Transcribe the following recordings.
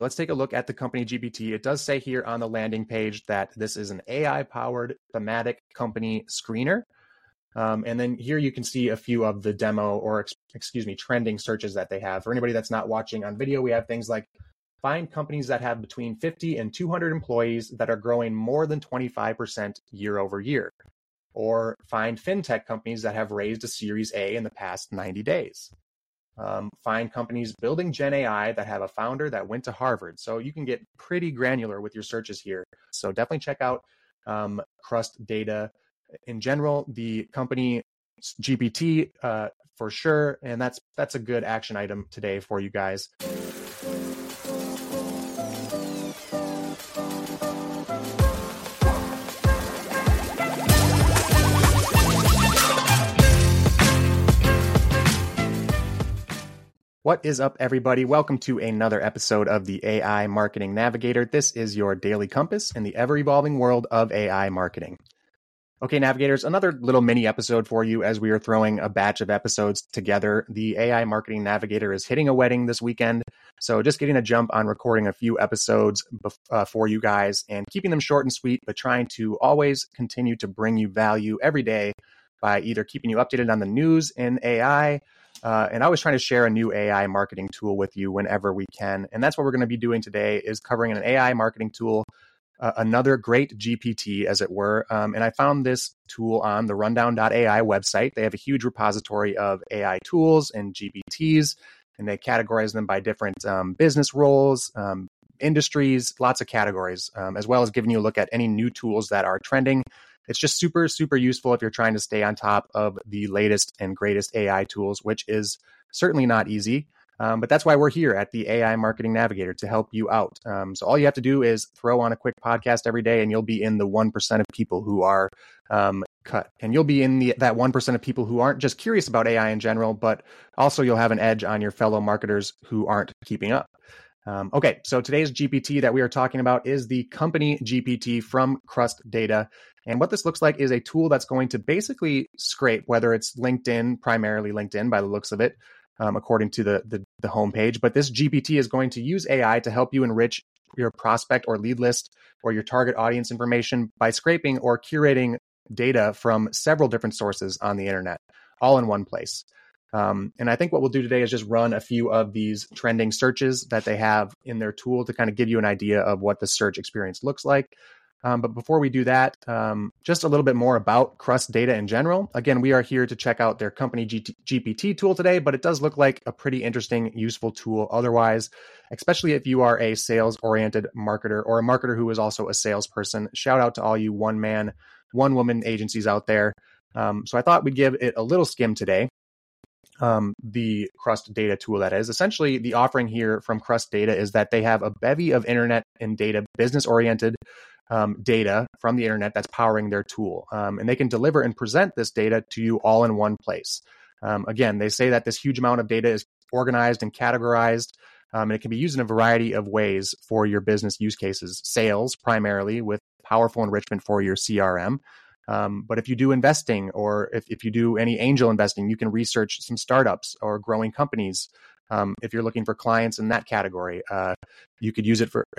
Let's take a look at the company GPT. It does say here on the landing page that this is an AI-powered thematic company screener. And then here you can see a few of the demo or, trending searches that they have. For anybody that's not watching on video, we have things like find companies that have between 50 and 200 employees that are growing more than 25% year over year. Or find fintech companies that have raised a Series A in the past 90 days. Find companies building Gen AI that have a founder that went to Harvard. So you can get pretty granular with your searches here. So definitely check out Crust Data in general, the company GPT for sure. And that's a good action item today for you guys. What is up, everybody? Welcome to another episode of the AI Marketing Navigator. This is your daily compass in the ever-evolving world of AI marketing. Okay, Navigators, another little mini episode for you as we are throwing a batch of episodes together. The AI Marketing Navigator is hitting a wedding this weekend, so just getting a jump on recording a few episodes for you guys and keeping them short and sweet, but trying to always continue to bring you value every day by either keeping you updated on the news in AI, and always trying to share a new AI marketing tool with you whenever we can. And that's what we're going to be doing today, is covering an AI marketing tool, another great GPT, as it were. And I found this tool on the rundown.ai website. They have a huge repository of AI tools and GPTs, and they categorize them by different business roles, industries, lots of categories, as well as giving you a look at any new tools that are trending. It's just super, super useful if you're trying to stay on top of the latest and greatest AI tools, which is certainly not easy. But that's why we're here at the AI Marketing Navigator, to help you out. So all you have to do is throw on a quick podcast every day, and you'll be in the 1% of people who are cut. And you'll be in that 1% of people who aren't just curious about AI in general, but also you'll have an edge on your fellow marketers who aren't keeping up. Okay, so today's GPT that we are talking about is the company GPT from Crust Data. And what this looks like is a tool that's going to basically scrape, whether it's LinkedIn, primarily LinkedIn by the looks of it, according to the homepage. But this GPT is going to use AI to help you enrich your prospect or lead list or your target audience information by scraping or curating data from several different sources on the internet, all in one place. And I think what we'll do today is just run a few of these trending searches that they have in their tool to kind of give you an idea of what the search experience looks like. But before we do that, just a little bit more about Crust Data in general. Again, we are here to check out their company GPT tool today, but it does look like a pretty interesting, useful tool otherwise, especially if you are a sales-oriented marketer or a marketer who is also a salesperson. Shout out to all you one-man, one-woman agencies out there. So I thought we'd give it a little skim today. The Crust Data tool, that is. Essentially, the offering here from Crust Data is that they have a bevy of internet and data, business-oriented data from the internet that's powering their tool. And they can deliver and present this data to you all in one place. Again, they say that this huge amount of data is organized and categorized, and it can be used in a variety of ways for your business use cases. Sales, primarily, with powerful enrichment for your CRM. But if you do investing, or if you do any angel investing, you can research some startups or growing companies. If you're looking for clients in that category, you could use it for,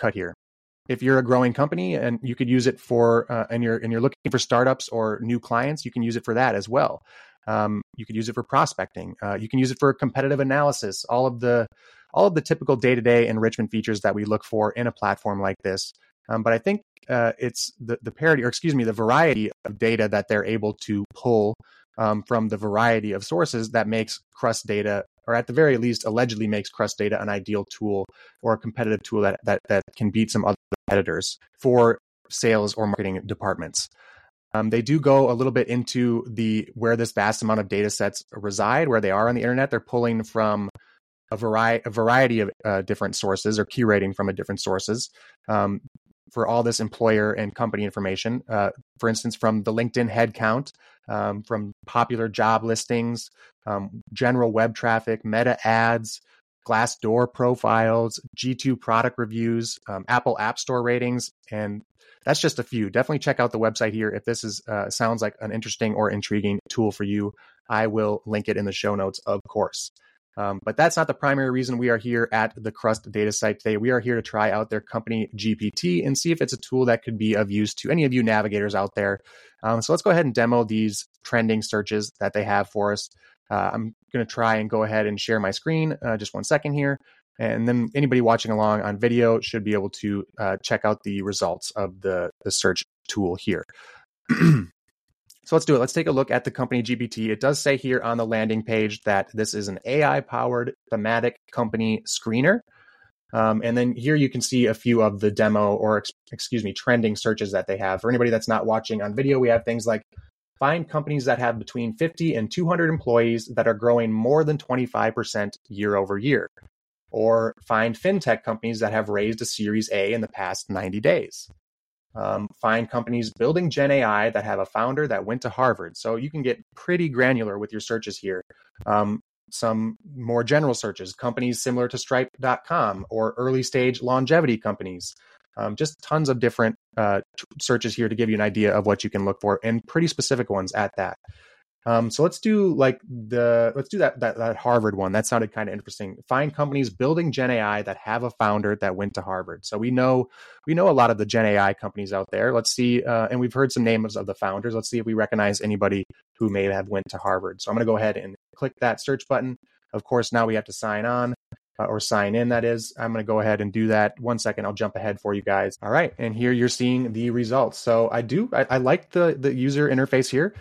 if you're a growing company, and you could use it for, and you're looking for startups or new clients, you can use it for that as well. You could use it for prospecting. You can use it for competitive analysis. All of the typical day-to-day enrichment features that we look for in a platform like this. But I think it's the variety of data that they're able to pull from the variety of sources that makes Crust Data, or at the very least, allegedly makes Crust Data an ideal tool or a competitive tool that can beat some other competitors for sales or marketing departments. They do go a little bit into where this vast amount of data sets reside, where they are on the internet. They're pulling from a variety of different sources, or curating from different sources. For all this employer and company information, for instance, from the LinkedIn headcount, from popular job listings, general web traffic, meta ads, Glassdoor profiles, G2 product reviews, Apple App Store ratings, and that's just a few. Definitely check out the website here if this sounds like an interesting or intriguing tool for you. I will link it in the show notes, of course. But that's not the primary reason we are here at the Crust data site today. We are here to try out their company GPT and see if it's a tool that could be of use to any of you navigators out there. So let's go ahead and demo these trending searches that they have for us. I'm going to try and go ahead and share my screen. Just 1 second here. And then anybody watching along on video should be able to check out the results of the search tool here. So let's do it. Let's take a look at the company GPT. It does say here on the landing page that this is an AI-powered thematic company screener. And then here you can see a few of the demo or, trending searches that they have. For anybody that's not watching on video, we have things like find companies that have between 50 and 200 employees that are growing more than 25% year over year. Or find fintech companies that have raised a Series A in the past 90 days. Find companies building Gen AI that have a founder that went to Harvard. So you can get pretty granular with your searches here. Some more general searches, companies similar to Stripe.com or early stage longevity companies. Just tons of different searches here to give you an idea of what you can look for, and pretty specific ones at that. So let's do that Harvard one. That sounded kind of interesting. Find companies building Gen AI that have a founder that went to Harvard. So we know a lot of the Gen AI companies out there. Let's see, and we've heard some names of the founders. Let's see if we recognize anybody who may have went to Harvard. So I'm going to go ahead and click that search button. Of course, now we have to sign on or sign in. That is, I'm going to go ahead and do that. 1 second, I'll jump ahead for you guys. All right, and here you're seeing the results. So I like the user interface here.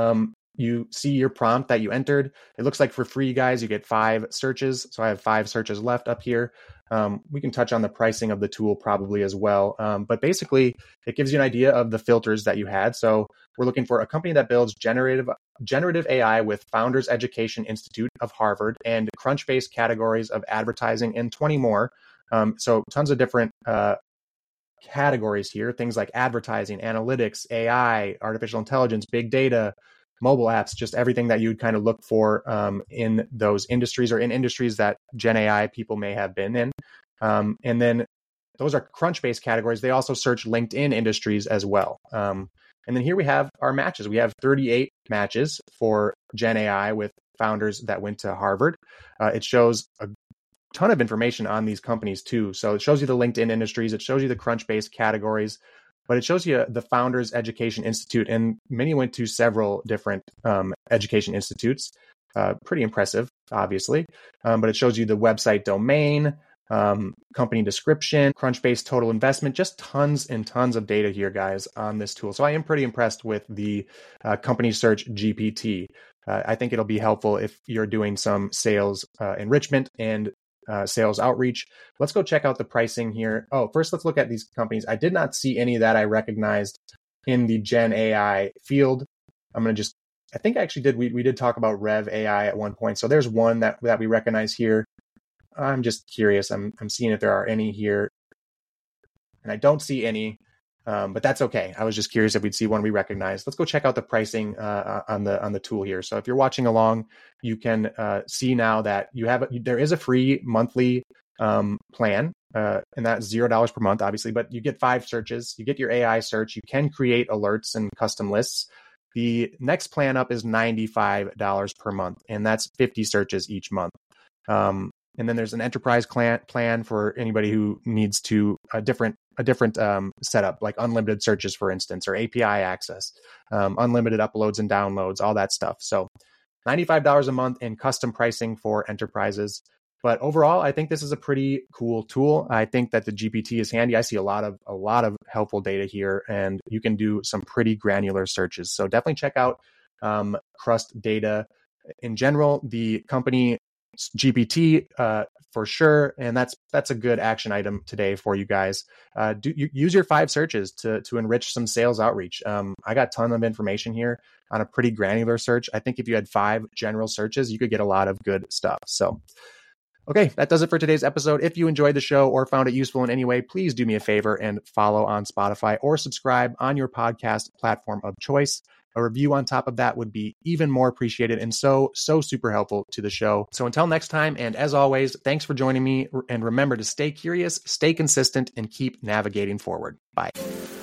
You see your prompt that you entered. It looks like for free, guys, you get 5 searches. So I have 5 searches left up here. We can touch on the pricing of the tool probably as well. But basically, it gives you an idea of the filters that you had. So we're looking for a company that builds generative AI with Founders Education Institute of Harvard and Crunchbase categories of advertising and 20 more. So tons of different categories here. Things like advertising, analytics, AI, artificial intelligence, big data, mobile apps, just everything that you'd kind of look for in those industries or in industries that Gen AI people may have been in. And then those are Crunchbase categories. They also search LinkedIn industries as well. And then here we have our matches. We have 38 matches for Gen AI with founders that went to Harvard. It shows a ton of information on these companies too. So it shows you the LinkedIn industries. It shows you the Crunchbase categories. But it shows you the Founders Education Institute, and many went to several different education institutes. Pretty impressive, obviously. But it shows you the website domain, company description, Crunchbase total investment, just tons and tons of data here, guys, on this tool. So I am pretty impressed with the company search GPT. I think it'll be helpful if you're doing some sales enrichment and sales outreach. Let's go check out the pricing here. Oh, first let's look at these companies. I did not see any that I recognized in the Gen AI field. I think I actually did. We did talk about Rev AI at one point. So there's one that we recognize here. I'm just curious. I'm seeing if there are any here, and I don't see any, but that's okay. I was just curious if we'd see one we recognize. Let's go check out the pricing on the tool here. So if you're watching along, you can see now that there is a free monthly plan, and that's $0 per month, obviously. But you get 5 searches. You get your AI search. You can create alerts and custom lists. The next plan up is $95 per month, and that's 50 searches each month. And then there's an enterprise plan for anybody who needs to a different setup, like unlimited searches, for instance, or API access, unlimited uploads and downloads, all that stuff. So $95 a month in custom pricing for enterprises. But overall, I think this is a pretty cool tool. I think that the GPT is handy. I see a lot of helpful data here, and you can do some pretty granular searches. So definitely check out Crust data in general, the company GPT for sure, and that's a good action item today for you guys. Use your 5 searches to enrich some sales outreach. I got a ton of information here on a pretty granular search. I think if you had 5 general searches, you could get a lot of good stuff. So okay, that does it for today's episode. If you enjoyed the show or found it useful in any way, please do me a favor and follow on Spotify or subscribe on your podcast platform of choice. A review on top of that would be even more appreciated and so super helpful to the show. So until next time, and as always, thanks for joining me. And remember to stay curious, stay consistent, and keep navigating forward. Bye.